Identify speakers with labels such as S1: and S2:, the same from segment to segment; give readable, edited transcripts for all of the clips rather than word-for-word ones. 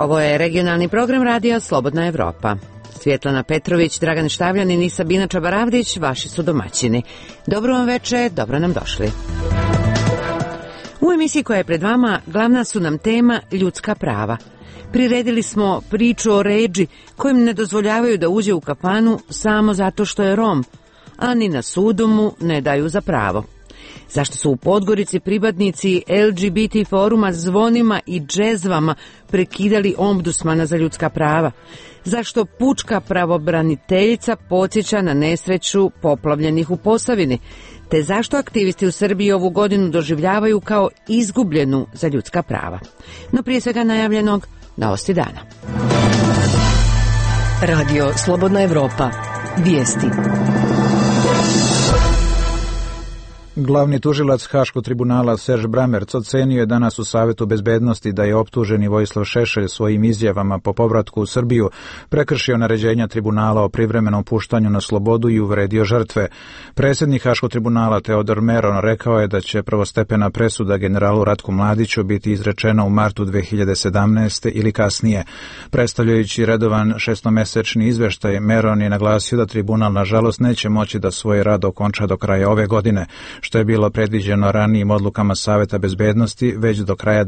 S1: Ovo je regionalni program radija Slobodna Evropa. Svjetlana Petrović, Dragan Štavljanin i Sabina Čabaravdić, vaši su domaćini. Dobro vam veče, dobro nam došli. U emisiji koja je pred vama glavna su nam tema ljudska prava. Priredili smo priču o Redži kojim ne dozvoljavaju da uđe u kafanu samo zato što je Rom, a ni na sudu mu ne daju za pravo. Zašto su u Podgorici pripadnici LGBT foruma zvonima i džezvama prekidali ombudsmana za ljudska prava? Zašto pučka pravobraniteljica podsjeća na nesreću poplavljenih u Posavini? Te zašto aktivisti u Srbiji ovu godinu doživljavaju kao izgubljenu za ljudska prava? No prije svega najavljenog novosti dana.
S2: Radio Slobodna Evropa. Vijesti.
S3: Glavni tužilac Haškog tribunala Serž Bramerc ocenio je danas u Savetu bezbednosti da je optuženi Vojislav Šešelj svojim izjavama po povratku u Srbiju prekršio naređenja tribunala o privremenom puštanju na slobodu i uvredio žrtve. Predsjednik Haškog tribunala Teodor Meron rekao je da će prvostepena presuda generalu Ratku Mladiću biti izrečena u martu 2017. ili kasnije. Predstavljajući redovan šestomesečni izveštaj, Meron je naglasio da tribunal nažalost neće moći da svoj rad okonča do kraja ove godine, što je bilo predviđeno ranijim odlukama Saveta bezbednosti već do kraja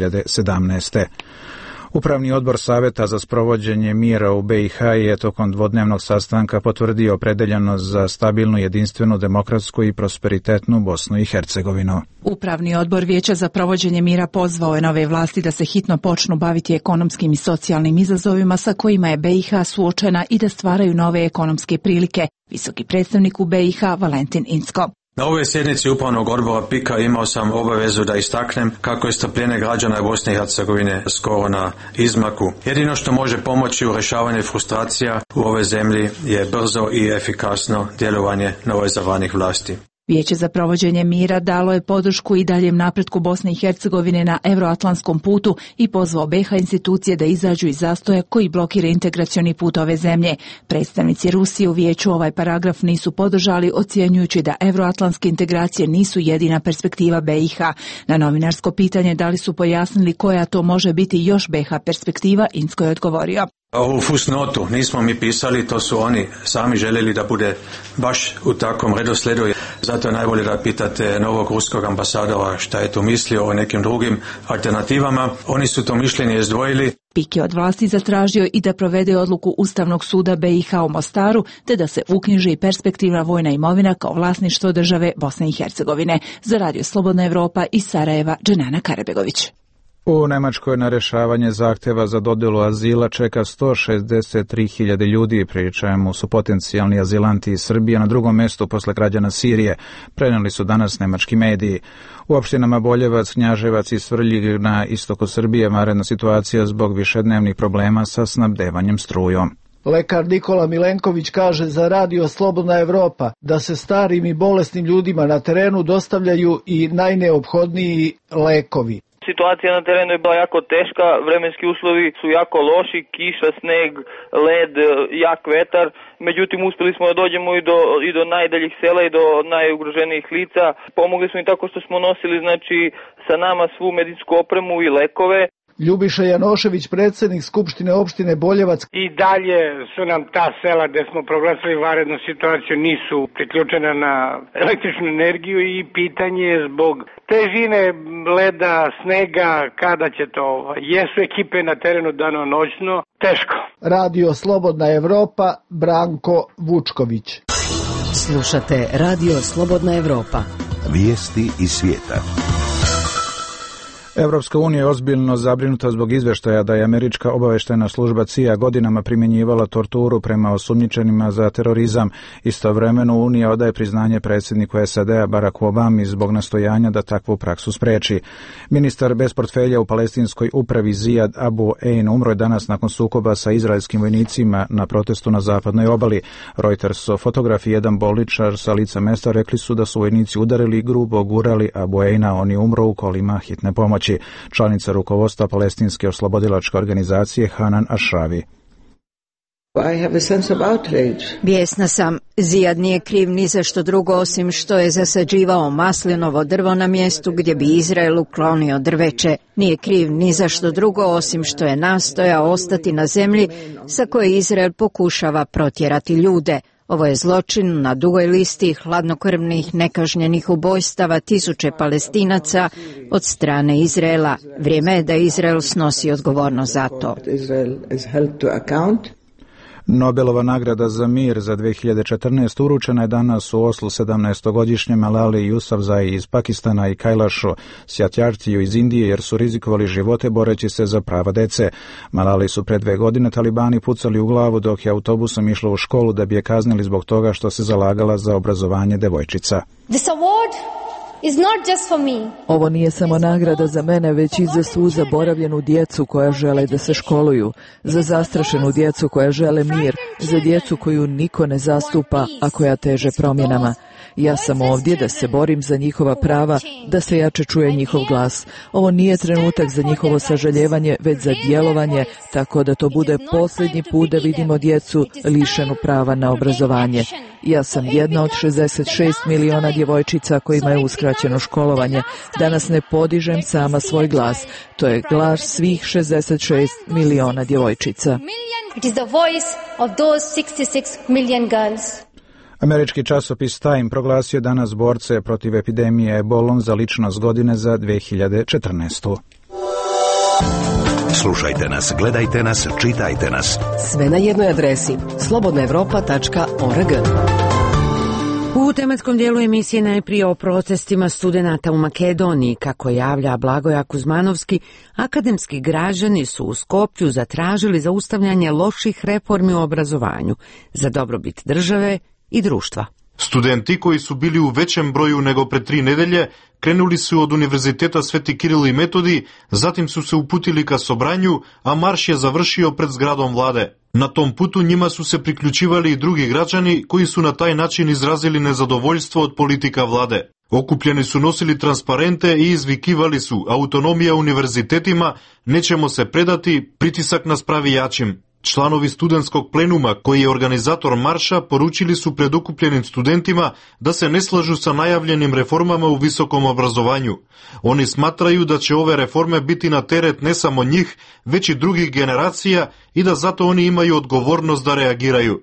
S3: 2017. Upravni odbor Saveta za sprovođenje mira u BiH je tokom dvodnevnog sastanka potvrdio opredeljenost za stabilnu, jedinstvenu, demokratsku i prosperitetnu Bosnu i Hercegovinu.
S4: Upravni odbor Vijeća za provođenje mira pozvao je nove vlasti da se hitno počnu baviti ekonomskim i socijalnim izazovima sa kojima je BiH suočena i da stvaraju nove ekonomske prilike. Visoki predstavnik u BiH Valentin Incko.
S5: Na ovoj sjednici Upravnog odbora PIK-a imao sam obavezu da istaknem kako je strpljenje građana Bosne i Hercegovine skoro na izmaku. Jedino što može pomoći u rješavanju frustracija u ovoj zemlji je brzo i efikasno djelovanje novoizabranih vlasti.
S4: Vijeće za provođenje mira dalo je podršku i daljem napretku Bosne i Hercegovine na euroatlantskom putu i pozvao BiH institucije da izađu iz zastoja koji blokira integracioni put ove zemlje. Predstavnici Rusije u vijeću ovaj paragraf nisu podržali, ocjenjujući da euroatlantske integracije nisu jedina perspektiva BiH. Na novinarsko pitanje da li su pojasnili koja to može biti još BiH perspektiva, Incko je odgovorio.
S5: Ovu fusnotu nismo mi pisali, to su oni sami željeli da bude baš u takvom redoslijedu. Zato je najbolje da pitate novog ruskog ambasadora šta je tu mislio o nekim drugim alternativama. Oni su to mišljenje izdvojili.
S4: PIK je od vlasti zatražio i da provede odluku Ustavnog suda BiH u Mostaru, te da se uknjiži i perspektivna vojna imovina kao vlasništvo države Bosne i Hercegovine. Za Radio Slobodna Evropa iz Sarajeva, Dženana Karabegović.
S3: U Nemačkoj na rješavanje zahtjeva za dodjelu azila čeka 163.000 ljudi, pri čemu su potencijalni azilanti iz Srbije na drugom mjestu posle građana Sirije, prenijeli su danas nemački mediji. U opštinama Boljevac, Knjaževac i Svrljig na istoku Srbije vanredna situacija zbog višednevnih problema sa snabdevanjem strujom.
S6: Lekar Nikola Milenković kaže za Radio Slobodna Evropa da se starim i bolesnim ljudima na terenu dostavljaju i najneophodniji lekovi.
S7: Situacija na terenu je bila jako teška, vremenski uslovi su jako loši, kiša, sneg, led, jak vetar. Međutim, uspjeli smo da dođemo i do najdaljih sela i do najugroženijih lica. Pomogli smo i tako što smo nosili sa nama svu medicinsku opremu i lekove.
S6: Ljubiša Janošević, predsjednik Skupštine opštine Boljevac.
S8: I dalje su nam ta sela gdje smo proglasili vanrednu situaciju nisu priključena na električnu energiju i pitanje je zbog težine leda, snega, kada će to. Jesu ekipe na terenu danonoćno, teško.
S6: Radio Slobodna Evropa, Branko Vučković.
S2: Slušate Radio Slobodna Evropa.
S9: Vijesti iz svijeta.
S3: Evropska unija je ozbiljno zabrinuta zbog izvještaja da je američka obavještajna služba CIA godinama primjenjivala torturu prema osumnjičenima za terorizam. Istovremeno Unija odaje priznanje predsjedniku SAD-a Baracku Obami zbog nastojanja da takvu praksu spreči. Ministar bez portfelja u palestinskoj upravi Zijad Abu Ein umro je danas nakon sukoba sa izraelskim vojnicima na protestu na zapadnoj obali. Reutersov fotograf i jedan bolničar sa lica mesta rekli su da su vojnici udarili i grubo gurali Abu Eina, on je umro u kolima hitne pomoći. Članica rukovodstva palestinske oslobodilačke organizacije Hanan Ashravi.
S10: Bijesna sam, Zijad nije kriv ni za što drugo osim što je zasađivao maslinovo drvo na mjestu gdje bi Izrael uklonio drveće. Nije kriv ni za što drugo osim što je nastojao ostati na zemlji sa koje Izrael pokušava protjerati ljude. Ovo je zločin na dugoj listi hladnokrvnih nekažnjenih ubojstava tisuće Palestinaca od strane Izraela. Vrijeme je da Izrael snosi odgovornost za to.
S3: Nobelova nagrada za mir za 2014 uručena je danas u Oslu 17-godišnjem Malali Yousafzai iz Pakistana i Kailashu Satyarthiju iz Indije jer su rizikovali živote boreći se za prava dece. Malali su pre 2 godine talibani pucali u glavu dok je autobusom išla u školu da bi je kaznili zbog toga što se zalagala za obrazovanje devojčica.
S11: Ovo nije samo nagrada za mene, već i za svu zaboravljenu djecu koja žele da se školuju, za zastrašenu djecu koja žele mir, za djecu koju niko ne zastupa, a koja teže promjenama. Ja sam ovdje da se borim za njihova prava, da se jače čuje njihov glas. Ovo nije trenutak za njihovo sažaljevanje, već za djelovanje, tako da to bude posljednji put da vidimo djecu lišenu prava na obrazovanje. Ja sam jedna od 66 miliona djevojčica kojima je uskraćeno školovanje. Danas ne podižem sama svoj glas. To je glas svih 66 miliona djevojčica.
S3: Američki časopis Time proglasio danas borce protiv epidemije ebolom za ličnost godine za 2014.
S9: Slušajte nas, gledajte nas, čitajte nas.
S2: Sve na jednoj adresi slobodnaevropa.org.
S1: U tematskom dijelu emisije najprije o protestima studenata u Makedoniji. Kako javlja Blagoja Kuzmanovski, akademski građani su u Skoplju zatražili zaustavljanje loših reformi u obrazovanju za dobrobit države i društva.
S12: Studenti koji su bili u većem broju nego pred 3 nedelje krenuli su od Univerziteta Sveti Kiril i Metodi, zatim su se uputili ka Sobranju, a marš je završio pred zgradom vlade. Na tom putu njima su se priključivali i drugi građani koji su na taj način izrazili nezadovoljstvo od politika vlade. Okupljeni su nosili transparente i izvikivali su: autonomija univerzitetima, nećemo se predati, pritisak nas pravi jačim. Članovi studentskog plenuma, koji je organizator marša, poručili su pred okupljenim studentima da se ne slažu sa najavljenim reformama u visokom obrazovanju. Oni smatraju da će ove reforme biti na teret ne samo njih, već i drugih generacija i da zato oni imaju odgovornost da reagiraju.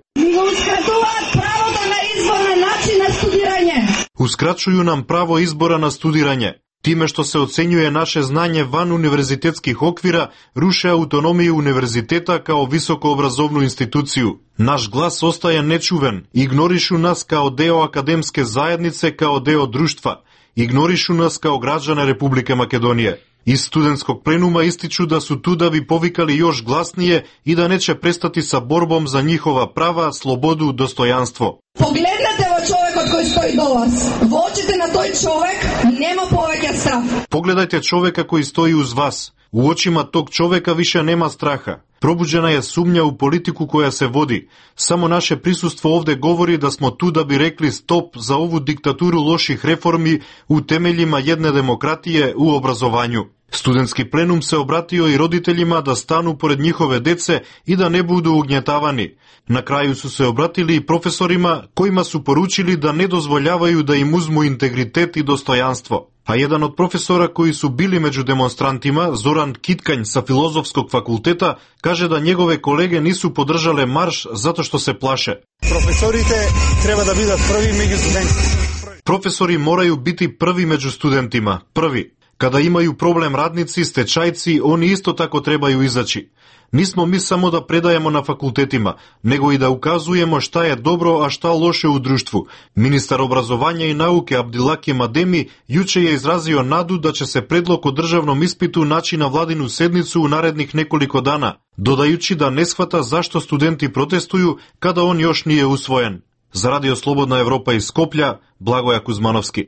S12: Uskraćuju nam pravo izbora na studiranje. Time što se ocenjuje naše znanje van univerzitetskih okvira, ruše autonomiju univerziteta kao visokoobrazovnu instituciju. Naš glas ostaje nečuven, ignorišu nas kao deo akademske zajednice, kao deo društva, ignorišu nas kao građane Republike Makedonije. Iz studentskog plenuma ističu da su tu da bi povikali još glasnije i da neće prestati sa borbom za njihova prava, slobodu, dostojanstvo.
S13: Pogledajte ovo čovjek od koji stoji do vas. Vočite na toj čovjek, nema poveka strah.
S12: Pogledajte čovjeka koji stoji uz vas. U očima tog čovjeka više nema straha. Probuđena je sumnja u politiku koja se vodi. Samo naše prisustvo ovdje govori da smo tu da bi rekli stop za ovu diktaturu loših reformi u temeljima jedne demokratije u obrazovanju. Studentski plenum se obratio i roditeljima da stanu pored njihove dece i da ne budu ugnjetavani. Na kraju su se obratili i profesorima kojima su poručili da ne dozvoljavaju da im uzmu integritet i dostojanstvo. A jedan od profesora koji su bili među demonstrantima, Zoran Kitkanj sa Filozofskog fakulteta, kaže da njegove kolege nisu podržale marš zato što se plaše.
S14: Profesorite treba da bidat prvi među studentima.
S12: Profesori moraju biti prvi među studentima, prvi. Kada imaju problem radnici, stečajci, oni isto tako trebaju izaći. Nismo mi samo da predajemo na fakultetima, nego i da ukazujemo šta je dobro, a šta loše u društvu. Ministar obrazovanja i nauke Abdilakim Ademi juče je izrazio nadu da će se predlog o državnom ispitu naći na vladinu sednicu u narednih nekoliko dana, dodajući da ne shvata zašto studenti protestuju kada on još nije usvojen. Za Radio Slobodna Evropa iz Skoplja, Blagoja Kuzmanovski.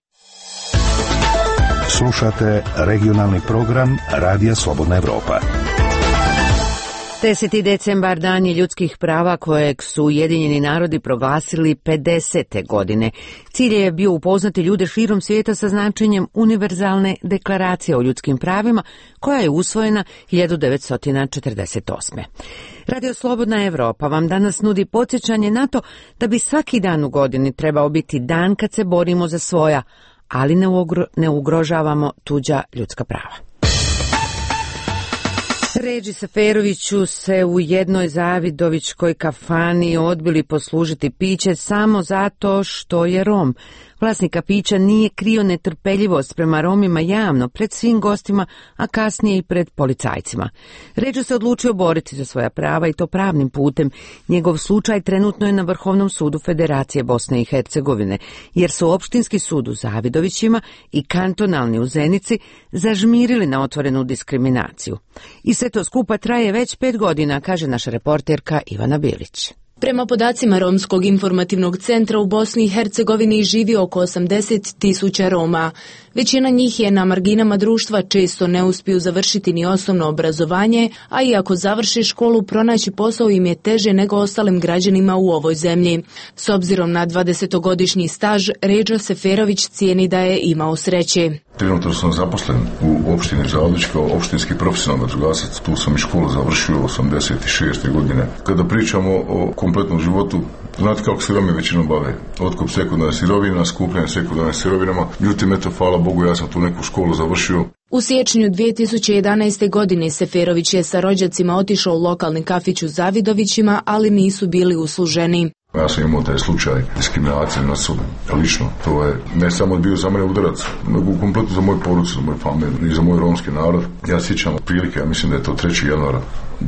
S9: Slušate regionalni program Radija Slobodna Evropa.
S1: 10. decembar dan je ljudskih prava kojeg su Ujedinjeni narodi proglasili 50. godine. Cilj je bio upoznati ljude širom svijeta sa značenjem univerzalne deklaracije o ljudskim pravima koja je usvojena 1948. Radio Slobodna Evropa vam danas nudi podsjećanje na to da bi svaki dan u godini trebao biti dan kad se borimo za svoja, ali ne ugrožavamo tuđa ljudska prava. Redži Seferoviću se u jednoj zavidovićkoj kafani odbili poslužiti piće samo zato što je Rom. Vlasnik kafića nije krio netrpeljivost prema Romima javno, pred svim gostima, a kasnije i pred policajcima. Redži se odlučio boriti za svoja prava i to pravnim putem. Njegov slučaj trenutno je na Vrhovnom sudu Federacije Bosne i Hercegovine, jer su opštinski sud u Zavidovićima i kantonalni u Zenici zažmirili na otvorenu diskriminaciju. I sve to skupa traje već 5 godina, kaže naša reporterka Ivana Bilić.
S15: Prema podacima Romskog informativnog centra u Bosni i Hercegovini živi oko 80.000 Roma. Većina njih je na marginama društva, često ne uspiju završiti ni osnovno obrazovanje, a i ako završe školu, pronaći posao im je teže nego ostalim građanima u ovoj zemlji. S obzirom na 20-godišnji staž, Redža Seferović cijeni da je imao sreće.
S16: Trenutno sam zaposlen u opštini Zavidović kao opštinski profesionalni vatrogasac. Tu sam i školu završio 86. godine. Kada pričamo o kompletnom životu, znate kako se Romi većinom bave? Otkup sekundarne sirovina, skupljanje sekundarne sirovinama. Međutim, eto, hvala Bogu, ja sam tu neku školu završio.
S15: U siječnju 2011. godine Seferović je sa rođacima otišao u lokalni kafić u Zavidovićima, ali nisu bili usluženi.
S16: Ja sam imao taj slučaj diskriminacije nad sobom. Lično, to je ne samo bio za mene udarac, nego u kompletu za moju porodicu, za moju familiju i za moj romski narod. Ja sjećam prilike, ja mislim da je to 3. januara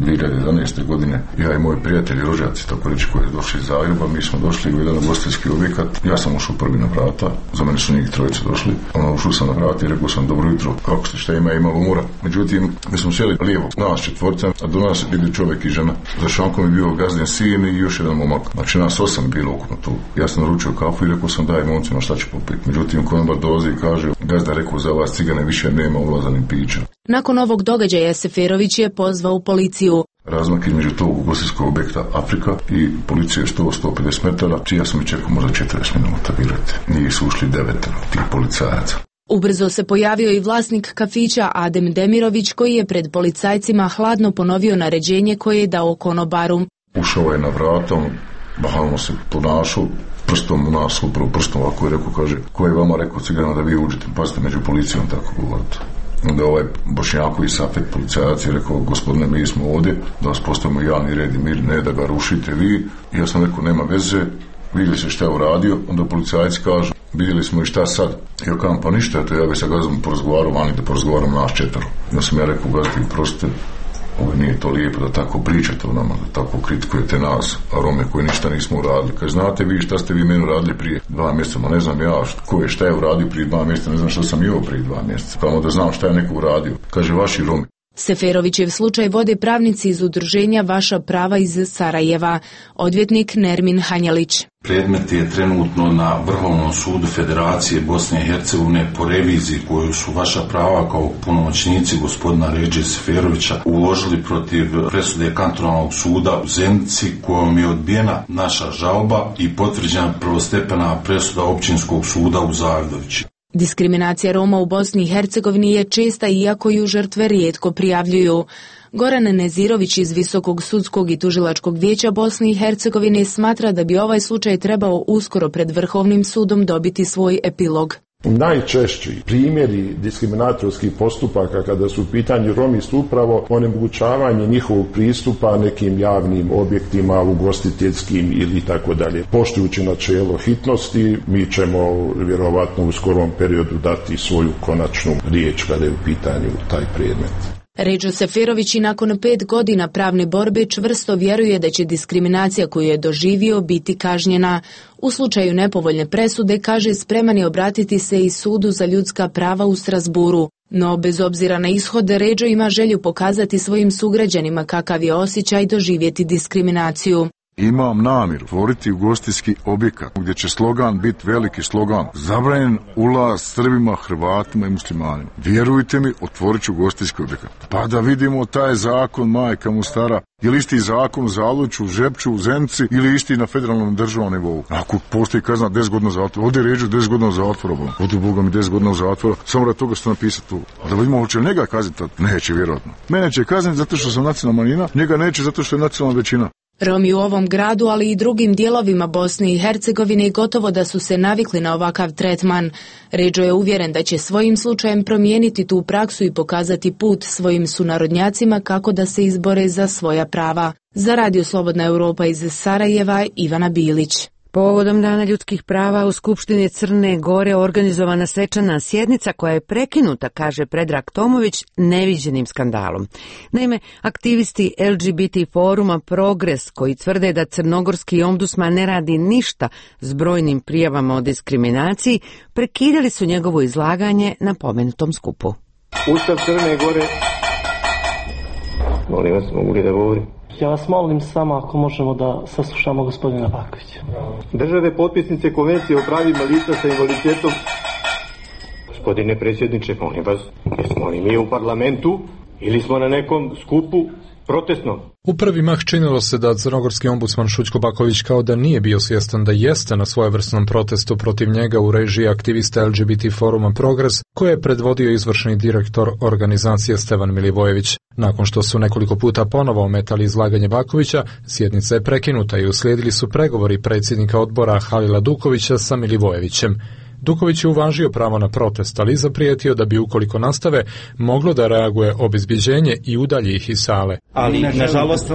S16: 2011. godine. Ja i moji prijatelji, rođaci, tako reći, koji je došli iz Zagreba, mi smo došli u jedan ugostiteljski objekat. Ja sam ušao prvi na vrata, za mene su njih trojice došli. Ušao sam na vrata i rekao sam dobro jutro, kako ste, šta ima, imalo mora. Međutim, mi smo sjeli lijevo, nas 4, a do nas je bili čovjek i žena. Za šankom je bio gazdin sin i još jedan momak. Znači nas 8 bilo ukupno tu. Ja sam naručio kafu i rekao sam daj momcima šta ću popiti. Međutim, konobar dolazi i kaže gazda rekao za vas cigane više nema ulaza ni pića.
S15: Nakon ovog događaja Seferović je pozvao policiju.
S16: Razmak između tog ugostiteljskog objekta Afrika i policije 100-150 metara, čija sam i čekao možda 40 minuta, vjerujte. Nije su ušli 9 tih policajaca.
S15: Ubrzo se pojavio i vlasnik kafića Adem Demirović, koji je pred policajcima hladno ponovio naređenje koje je dao konobaru.
S16: Ušao je na vratom, bahalno se ponašao, prstom u nas, upravo prstom ovako je rekao, kaže, ko je vama rekao ciganima da vi uđete, pazite među policijom, tako govorite. Onda ovaj Bošnjakovi safet policajac je rekao, gospodine, mi smo ovdje da vas postavimo javni red i mir, ne da ga rušite vi. I ja sam rekao, nema veze, vidjeli se šta je uradio. Onda policajac kaže, vidjeli smo i šta sad. Ja kažem, pa ništa, to ja bi sa gazdom porazgovarao, vani da porazgovaram nas 4. Ja sam ja rekao, gazdi, prostite, ovo nije to lijepo da tako pričate o nama, da tako kritikujete nas, a Rome koji ništa nismo uradili. Kaže, znate vi šta ste vi meni uradili prije 2 mjeseca, ma ne znam ja ko je šta je uradio prije 2 mjeseca, ne znam šta sam imao prije 2 mjeseca, pa da znam šta je neko uradio. Kaže, vaši Romi.
S15: Seferovićev slučaj vode pravnici iz udruženja Vaša prava iz Sarajeva, odvjetnik Nermin Hanjelić.
S17: Predmet je trenutno na Vrhovnom sudu Federacije Bosne i Hercegovine po reviziji koju su Vaša prava kao punomoćnici gospodina Redže Seferovića uložili protiv presude kantonalnog suda u Zenici, kojom je odbijena naša žalba i potvrđena prvostepena presuda općinskog suda u Zavidovići.
S15: Diskriminacija Roma u Bosni i Hercegovini je česta, iako ju žrtve rijetko prijavljuju. Goran Nezirović iz Visokog sudskog i tužilačkog vijeća Bosne i Hercegovine smatra da bi ovaj slučaj trebao uskoro pred Vrhovnim sudom dobiti svoj epilog.
S18: Najčešći primjeri diskriminatorskih postupaka kada su u pitanju Romi su upravo onemogućavanje njihovog pristupa nekim javnim objektima, ugostiteljskim ili tako dalje. Poštujući načelo hitnosti, mi ćemo vjerovatno u skorom periodu dati svoju konačnu riječ kada je u pitanju taj predmet.
S15: Redžo Seferović i nakon 5 godina pravne borbe čvrsto vjeruje da će diskriminacija koju je doživio biti kažnjena. U slučaju nepovoljne presude, kaže, spreman je obratiti se i sudu za ljudska prava u Strasburu. No, bez obzira na ishod, Redžo ima želju pokazati svojim sugrađanima kakav je osjećaj doživjeti diskriminaciju.
S16: Imam namjeru otvoriti ugostiteljski objekat gdje će slogan biti veliki slogan: zabranjen ulaz Srbima, Hrvatima i muslimanima. Vjerujte mi, otvorit ću ugostiteljski objekat. Pa da vidimo taj zakon, majka mu stara. Je li isti zakon u Zaluču, Žepču, Zenci ili isti na federalnom državnom nivou? Ako postoji kazna 10 godina zatvora, ovdje je ređu 10 godina zatvora, ovdje Boga mi 10 godina zatvora, samo radi toga što napisati tu. A da vidimo hoće li njega kazniti, neće vjerojatno. Mene će kazniti zato što sam nacionalna manjina, njega neće zato što je nacionalna većina.
S15: Romi u ovom gradu, ali i drugim dijelovima Bosne i Hercegovine gotovo da su se navikli na ovakav tretman. Ređo je uvjeren da će svojim slučajem promijeniti tu praksu i pokazati put svojim sunarodnjacima kako da se izbore za svoja prava. Za Radio Slobodna Europa iz Sarajeva, Ivana Bilić.
S1: Povodom Dana ljudskih prava u Skupštini Crne Gore organizovana svečana sjednica koja je prekinuta, kaže Predrag Tomović, neviđenim skandalom. Naime, aktivisti LGBT foruma Progres, koji tvrde da crnogorski ombudsman ne radi ništa s brojnim prijavama o diskriminaciji, prekidali su njegovo izlaganje na pomenutom skupu.
S19: Ustav Crne Gore. Molim vas, mogu li da govorim?
S20: Ja vas molim samo ako možemo da saslušamo gospodina Bakovića.
S19: Države potpisnice Konvencije o pravima lica sa invaliditetom. Gospodine predsjedniče, molim vas, jesmo li mi u parlamentu ili smo na nekom skupu protestnom?
S21: U prvi mah činilo se da crnogorski ombudsman Šućko Baković kao da nije bio svjestan da jeste na svojevrsnom protestu protiv njega u režiji aktivista LGBT foruma Progres, koje je predvodio izvršni direktor organizacije Stevan Milivojević. Nakon što su nekoliko puta ponovo ometali izlaganje Bakovića, sjednica je prekinuta i uslijedili su pregovori predsjednika odbora Halila Dukovića sa Milivojevićem. Duković je uvažio pravo na protest, ali zaprijetio da bi ukoliko nastave moglo da reaguje obezbjeđenje i udalji ih iz sale.
S22: Ali nažalost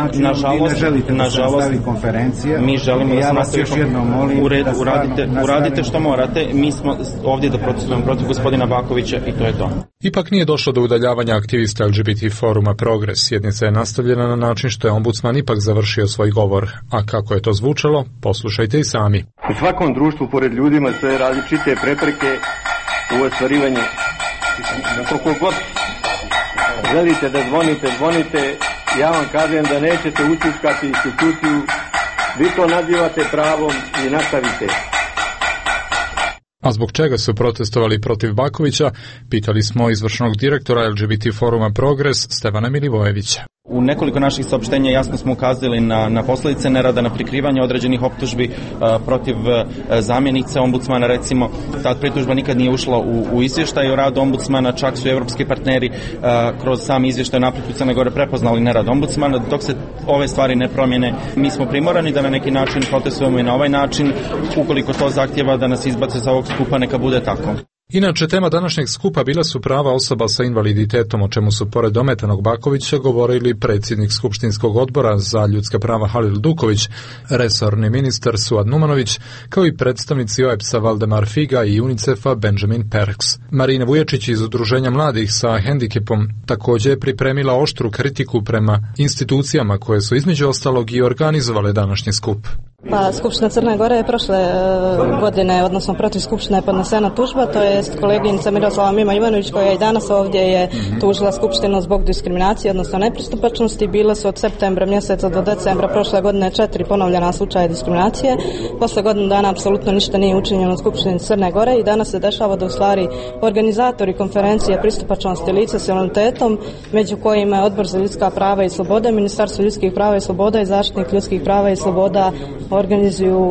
S22: mi želimo da se nastavi. U redu, uradite što morate, mi smo ovdje da protestujemo protiv gospodina Bakovića i to je to.
S21: Ipak nije došlo do udaljavanja aktivista LGBT foruma Progres. Sjednica je nastavljena na način što je ombudsman ipak završio svoj govor. A kako je to zvučalo, poslušajte i sami.
S19: U svakom društvu pored ljudima stoje različite prepreke u ostvarivanju. Koliko god želite da zvonite, ja vam kažem da nećete ućuškati instituciju, vi to nazivate pravom i nastavite.
S21: A zbog čega su protestovali protiv Bakovića, pitali smo izvršnog direktora LGBT foruma Progres Stevana Milivojevića.
S22: U nekoliko naših saopštenja jasno smo ukazali na posljedice nerada, na prikrivanje određenih optužbi protiv zamjenice ombudsmana, recimo. Ta pritužba nikad nije ušla u izvještaj o radu ombudsmana, čak su evropski partneri kroz sam izvještaj napretku Crne Gore prepoznali nerad ombudsmana. Dok se ove stvari ne promjene, mi smo primorani da na neki način protestujemo i na ovaj način. Ukoliko to zahtjeva da nas izbace sa ovog skupa, neka bude tako.
S21: Inače, tema današnjeg skupa bila su prava osoba sa invaliditetom, o čemu su pored ometanog Bakovića govorili predsjednik Skupštinskog odbora za ljudska prava Halil Duković, resorni ministar Suad Numanović, kao i predstavnici OEBS-a Valdemar Figa i UNICEF-a Benjamin Perks. Marina Vujačić iz Udruženja mladih sa hendikepom također je pripremila oštru kritiku prema institucijama koje su između ostalog i organizovale današnji skup.
S23: Pa Skupština Crne Gore je prošle godine, odnosno protiv Skupštine je podnesena tužba, to je koleginica Miroslava Mima Ivanović koja i danas ovdje je tužila Skupštinu zbog diskriminacije, odnosno nepristupačnosti. Bile su od septembra mjeseca do decembra prošle godine 4 ponovljena slučaja diskriminacije. Posle godinu dana apsolutno ništa nije učinjeno u Skupštini Crne Gore i danas se dešava da u stvari organizatori konferencije pristupačnosti lica s invaliditetom, među kojima je Odbor za ljudska prava i slobode, Ministarstvo ljudskih prava i sloboda i Zaštitnik ljudskih prava i sloboda organizuju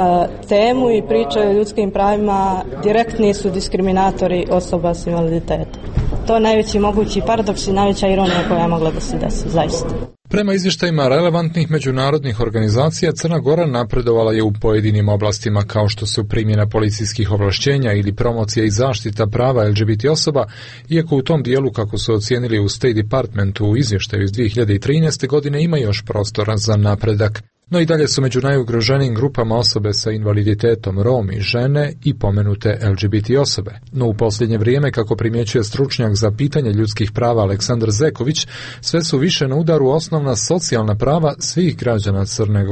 S23: temu i pričaju o ljudskim pravima, direktni su diskriminatori osoba s invaliditetom. To je najveći mogući paradoks i najveća ironija koja je mogla da se desi, zaista.
S21: Prema izvještajima relevantnih međunarodnih organizacija, Crna Gora napredovala je u pojedinim oblastima kao što su primjena policijskih ovlašćenja ili promocija i zaštita prava LGBT osoba, iako u tom dijelu, kako su ocijenili u State Departmentu u izvještaju iz 2013. godine, ima još prostora za napredak. No i dalje su među najugroženijim grupama osobe sa invaliditetom Romi, žene i pomenute LGBT osobe. No u posljednje vrijeme, kako primjećuje stručnjak za pitanje ljudskih prava Aleksandar Zeković, sve su više na udaru osnovna socijalna prava svih građana Crne Gore.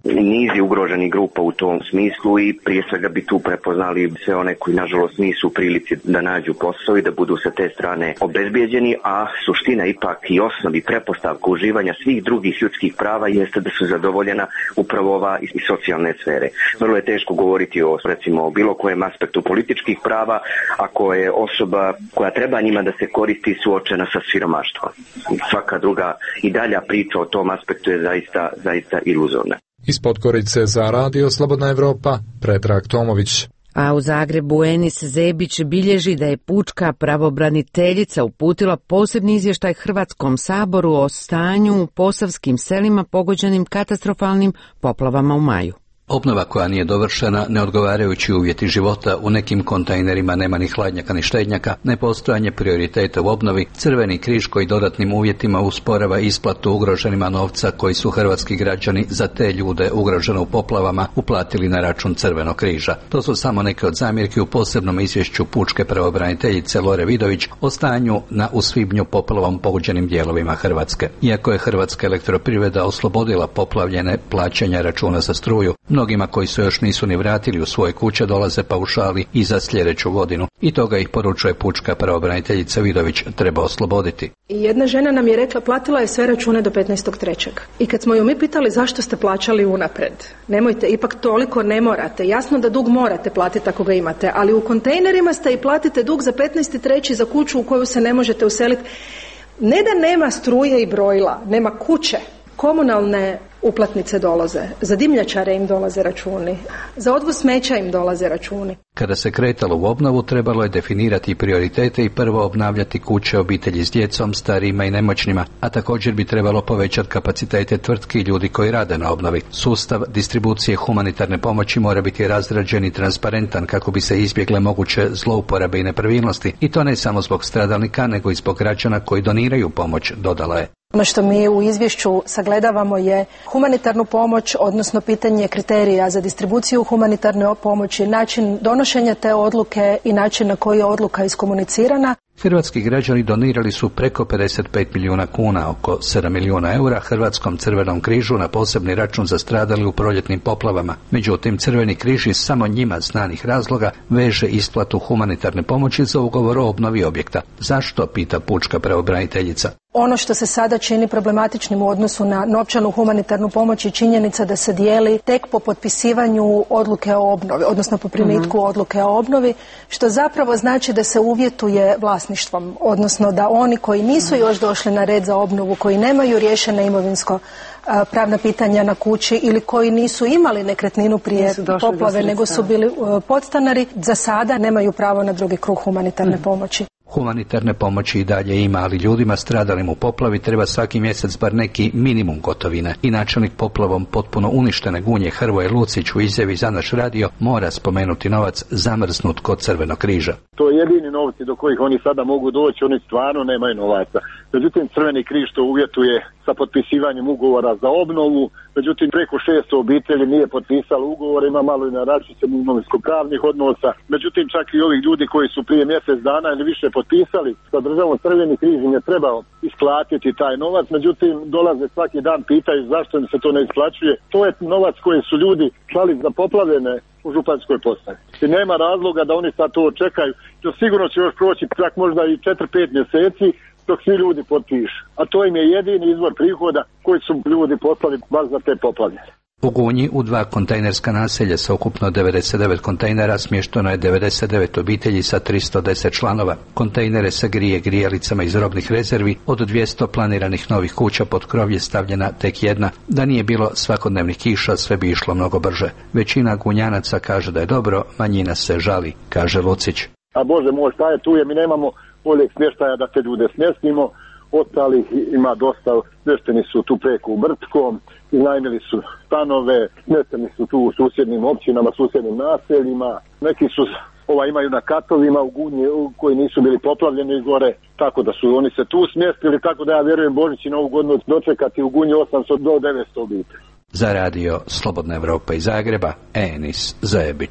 S4: niz je ugroženih grupa u tom smislu i prije svega bi tu prepoznali sve one koji nažalost nisu u prilici da nađu posao i da budu sa te strane obezbijeđeni, a suština ipak i osnovi pretpostavka uživanja svih drugih ljudskih prava jeste da su zadovoljena upravo ova i socijalne sfere. Vrlo je teško govoriti o recimo bilo kojem aspektu političkih prava ako je osoba koja treba njima da se koristi suočena sa siromaštvom. Svaka druga i dalja priča o tom aspektu je zaista iluzorna.
S21: Iz Podgorice za Radio Slobodna Evropa, Predrag Tomović.
S1: A u Zagrebu Enis Zebić bilježi da je pučka pravobraniteljica uputila posebni izvještaj Hrvatskom saboru o stanju u posavskim selima pogođenim katastrofalnim poplavama u maju.
S5: Obnova koja nije dovršena, neodgovarajući uvjeti života, u nekim kontejnerima nema ni hladnjaka ni štednjaka, nepostojanje prioriteta u obnovi, Crveni križ koji dodatnim uvjetima usporava isplatu ugroženima novca koji su hrvatski građani za te ljude ugrožene u poplavama uplatili na račun Crvenog križa. To su samo neke od zamjerki u posebnom izvješću pučke pravobraniteljice Lore Vidović o stanju u svibnju poplavom pogođenim dijelovima Hrvatske. Iako je Hrvatska elektroprivreda oslobodila poplavljene plaćanja računa za struju, mnogima koji se još nisu ni vratili u svoje kuće dolaze paušali i za sljedeću godinu i toga ih poručuje pučka pravobraniteljica Vidović treba osloboditi.
S7: I jedna žena nam je rekla platila je sve račune do 15.3. I kad smo ju mi pitali zašto ste plaćali unapred, nemojte, ipak toliko ne morate, jasno da dug morate platiti ako ga imate, ali u kontejnerima ste i platite dug za 15.3. za kuću u koju se ne možete useliti. Ne da nema struje i brojila, nema kuće, komunalne uplatnice dolaze, za dimnjačare im dolaze računi, za odvoz smeća im dolaze računi.
S5: Kada se kretalo u obnovu, trebalo je definirati prioritete i prvo obnavljati kuće obitelji s djecom, starijima i nemoćnima, a također bi trebalo povećati kapacitete tvrtki i ljudi koji rade na obnovi. Sustav distribucije humanitarne pomoći mora biti razrađen i transparentan kako bi se izbjegle moguće zlouporabe i nepravilnosti, i to ne samo zbog stradalnika, nego i zbog građana koji doniraju pomoć, dodala je.
S7: Ono što mi u izvješću sagledavamo je humanitarnu pomoć, odnosno pitanje kriterija za distribuciju humanitarne pomoći, način donošenja te odluke i način na koji je odluka iskomunicirana.
S5: Hrvatski građani donirali su preko 55 milijuna kuna, oko 7 milijuna eura, Hrvatskom Crvenom križu na posebni račun za stradali u proljetnim poplavama. Međutim, Crveni križ iz samo njima znanih razloga veže isplatu humanitarne pomoći za ugovor o obnovi objekta. Zašto, pita pučka pravobraniteljica.
S7: Ono što se sada čini problematičnim u odnosu na novčanu humanitarnu pomoć je činjenica da se dijeli tek po potpisivanju odluke o obnovi, odnosno po primitku odluke o obnovi, što zapravo znači da se uvjetuje vlasništvom, odnosno da oni koji nisu još došli na red za obnovu, koji nemaju riješene imovinsko pravna pitanja na kući ili koji nisu imali nekretninu prije poplave nego su bili podstanari, za sada nemaju pravo na drugi krug humanitarne pomoći.
S5: Humanitarne pomoći i dalje ima, ali ljudima stradalim u poplavi treba svaki mjesec bar neki minimum gotovine. I načelnik poplavom potpuno uništene Gunje Hrvoje Lucić u izjavi za naš radio mora spomenuti novac zamrznut kod Crvenog križa.
S24: To je jedini novci do kojih oni sada mogu doći, oni stvarno nemaju novaca. Međutim, Crveni križ to uvjetuje sa potpisivanjem ugovora za obnovu, međutim preko 600 obitelji nije potpisalo ugovor, ima malo i na različitim imovinsko-pravnih odnosa. Međutim, čak i ovih ljudi koji su prije mjesec dana ili više potpisali sa državom, Crveni križ im je trebao isplatiti taj novac, međutim dolaze svaki dan, pitaju zašto im se to ne isplaćuje. To je novac koji su ljudi slali za poplavljene u županjskoj postaji. I nema razloga da oni sad to čekaju. To sigurno će još proći čak možda i 4-5 mjeseci dok svi ljudi potpišu. A to im je jedini izvor prihoda koji su ljudi poslali baš za te poplavljene.
S5: U Gunji u 2 kontejnerska naselja sa ukupno 99 kontejnera smješteno je 99 obitelji sa 310 članova. Kontejnere se grije grijalicama iz robnih rezervi, od 200 planiranih novih kuća pod krov je stavljena tek jedna. Da nije bilo svakodnevnih kiša, sve bi išlo mnogo brže. Većina Gunjanaca kaže da je dobro, manjina se žali, kaže Lucić.
S24: A Bože moj, šta je tu je, mi nemamo boljeg smještaja da te ljude smjestimo, ostalih ima dosta, smješteni su tu preko u Brdskom, iznajmili su stanove, smješteni su tu u susjednim općinama, susjednim naseljima, neki su imaju na katovima u Gunji koji nisu bili poplavljeni gore, tako da su oni se tu smjestili, tako da ja vjerujem Božić i Novu godinu dočekati u Gunji 800 do 900 obitelji.
S5: Za radio Slobodna Evropa iz Zagreba, Enis Zebić.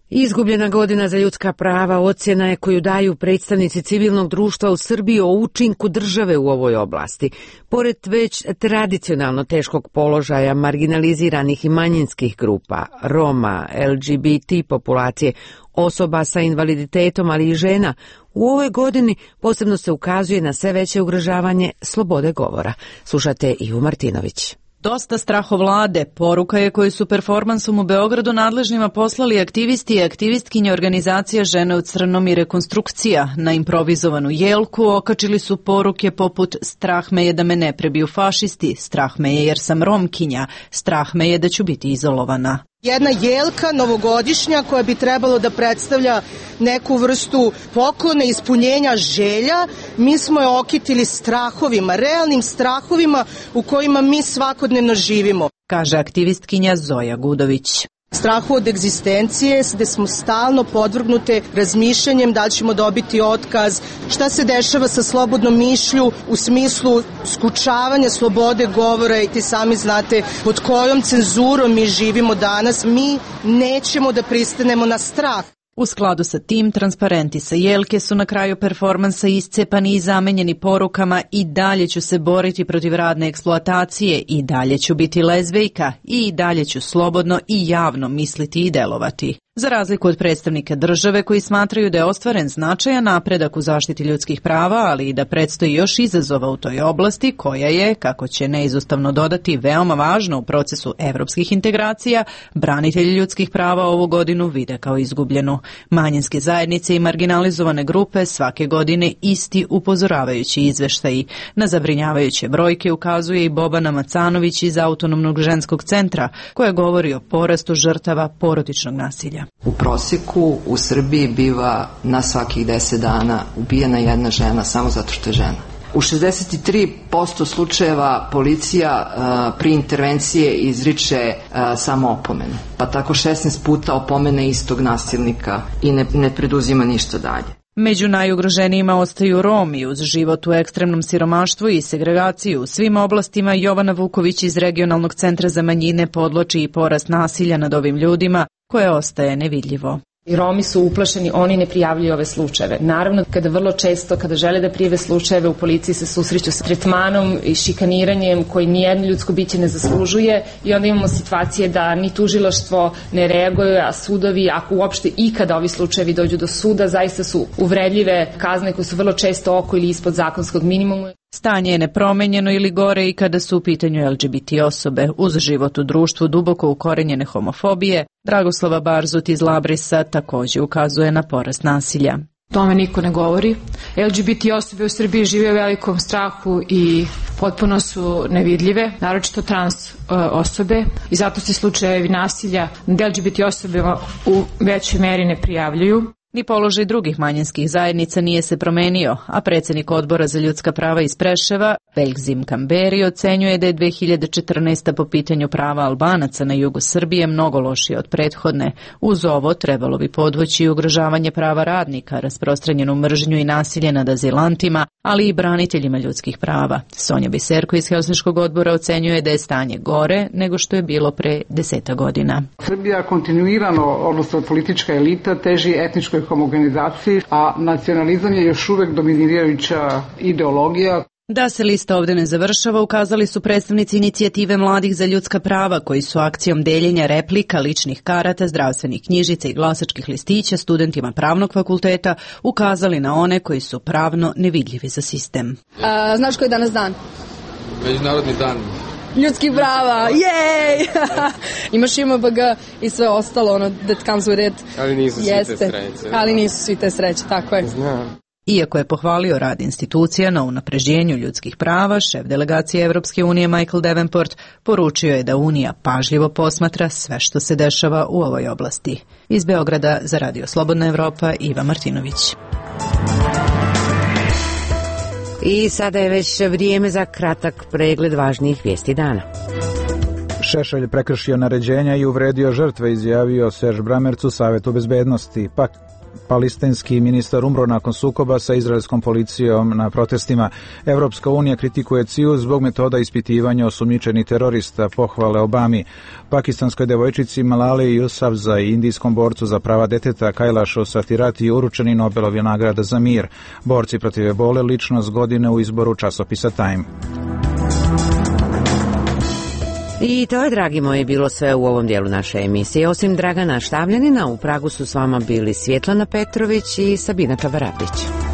S1: Izgubljena godina za ljudska prava ocjena je koju daju predstavnici civilnog društva u Srbiji o učinku države u ovoj oblasti. Pored već tradicionalno teškog položaja marginaliziranih i manjinskih grupa, Roma, LGBT populacije, osoba sa invaliditetom, ali i žena, u ovoj godini posebno se ukazuje na sve veće ugrožavanje slobode govora. Slušate Ivu Martinović.
S6: Dosta strahovlade, poruka je koju su performansom u Beogradu nadležnima poslali aktivisti i aktivistkinje organizacija Žene u crnom i Rekonstrukcija. Na improvizovanu jelku okačili su poruke poput strah me je da me ne prebiju fašisti, strah me je jer sam Romkinja, strah me je da ću biti izolovana.
S8: Jedna jelka novogodišnja koja bi trebalo da predstavlja neku vrstu poklona, ispunjenja želja, mi smo je okitili strahovima, realnim strahovima u kojima mi svakodnevno živimo,
S6: kaže aktivistkinja Zoja Gudović.
S8: Strahu od egzistencije, gde smo stalno podvrgnute razmišljanjem da li ćemo dobiti otkaz, šta se dešava sa slobodnom mišlju u smislu skučavanja slobode govora i ti sami znate pod kojom cenzurom mi živimo danas. Mi nećemo da pristanemo na strah.
S6: U skladu sa tim, transparenti sa jelke su na kraju performansa iscepani i zamenjeni porukama i dalje ću se boriti protiv radne eksploatacije, i dalje ću biti lezbejka, i dalje ću slobodno i javno misliti i delovati. Za razliku od predstavnika države koji smatraju da je ostvaren značajan napredak u zaštiti ljudskih prava, ali i da predstoji još izazova u toj oblasti koja je, kako će neizostavno dodati, veoma važna u procesu evropskih integracija, branitelji ljudskih prava ovu godinu vide kao izgubljenu. Manjinske zajednice i marginalizovane grupe svake godine isti upozoravajući izveštaji. Na zabrinjavajuće brojke ukazuje i Bobana Macanović iz Autonomnog ženskog centra, koja govori o porastu žrtava porodičnog nasilja.
S10: U prosjeku u Srbiji biva na svakih 10 dana ubijena jedna žena samo zato što je žena. U 63% slučajeva policija pri intervencije izriče samo opomenu, pa tako 16 puta opomene istog nasilnika i ne preduzima ništa dalje.
S6: Među najugroženijima ostaju Romi. Uz život u ekstremnom siromaštvu i segregaciju u svim oblastima, Jovana Vuković iz Regionalnog centra za manjine podloči i porast nasilja nad ovim ljudima, koje ostaje nevidljivo.
S11: I Romi su uplašeni, oni ne prijavljuju ove slučajeve. Naravno, vrlo često kada žele da prijave slučajeve, u policiji se susreću sa tretmanom i šikaniranjem koji nijedno ljudsko biće ne zaslužuje, i onda imamo situacije da ni tužilaštvo ne reaguje, a sudovi, ako uopšte ikada ovi slučajevi dođu do suda, zaista su uvredljive kazne koje su vrlo često oko ili ispod zakonskog minimuma.
S6: Stanje je nepromenjeno ili gore i kada su u pitanju LGBT osobe. Uz život u društvu duboko ukorenjene homofobije, Dragoslava Barzut iz Labrisa također ukazuje na porast nasilja.
S25: Tome niko ne govori. LGBT osobe u Srbiji žive u velikom strahu i potpuno su nevidljive, naročito trans osobe, i zato se slučajevi nasilja nad LGBT osobama u većoj meri ne prijavljuju.
S6: Ni položaj drugih manjinskih zajednica nije se promenio, a predsjednik Odbora za ljudska prava iz Preševa, Belgzim Kamberi, ocenjuje da je 2014. po pitanju prava Albanaca na jugu Srbije mnogo lošije od prethodne. Uz ovo trebalo bi podvući i ugrožavanje prava radnika, rasprostranjenu mržnju i nasilje nad azilantima, ali i braniteljima ljudskih prava. Sonja Biserko iz Helsinškog odbora ocenjuje da je stanje gore nego što je bilo pre 10 godina.
S26: Srbija kontinuirano, odnosno politička elita, teži etničkoj homogenizaciji, a nacionalizam je još uvek dominirajuća ideologija.
S6: Da se lista ovdje ne završava, ukazali su predstavnici inicijative Mladih za ljudska prava, koji su akcijom deljenja replika, ličnih karata, zdravstvenih knjižica i glasačkih listića studentima pravnog fakulteta ukazali na one koji su pravno nevidljivi za sistem.
S27: Znaš koji je danas dan?
S28: Međunarodni dan
S27: ljudskih prava, jej! Imaš IMBG i sve ostalo, ono that comes with it.
S28: Ali nisu svi te sreće.
S27: Ali nisu svi te sreće, tako je.
S28: Znam.
S6: Iako je pohvalio rad institucija na unapređenju ljudskih prava, šef delegacije Evropske unije Michael Davenport poručio je da Unija pažljivo posmatra sve što se dešava u ovoj oblasti. Iz Beograda za Radio Slobodna Evropa, Iva Martinović.
S1: I sada je već vrijeme za kratak pregled važnijih vijesti dana.
S3: Šešelj prekršio naređenja i uvredio žrtve, izjavio Serge Bramerc u Savetu bezbednosti. palestinski ministar umro nakon sukoba sa izraelskom policijom na protestima. Evropska unija kritikuje CIA zbog metoda ispitivanja osumnjičenih terorista, pohvale Obami. Pakistanskoj devojčici Malali Yousafzai i indijskom borcu za prava deteta Kailashu Satyarthi uručeni Nobelovi nagrada za mir. Borci protiv ebole ličnost godine u izboru časopisa Time.
S1: I to je, dragi moji, bilo sve u ovom dijelu naše emisije. Osim Dragana Štavljanina, u Pragu su s vama bili Svjetlana Petrović i Sabina Čavarapić.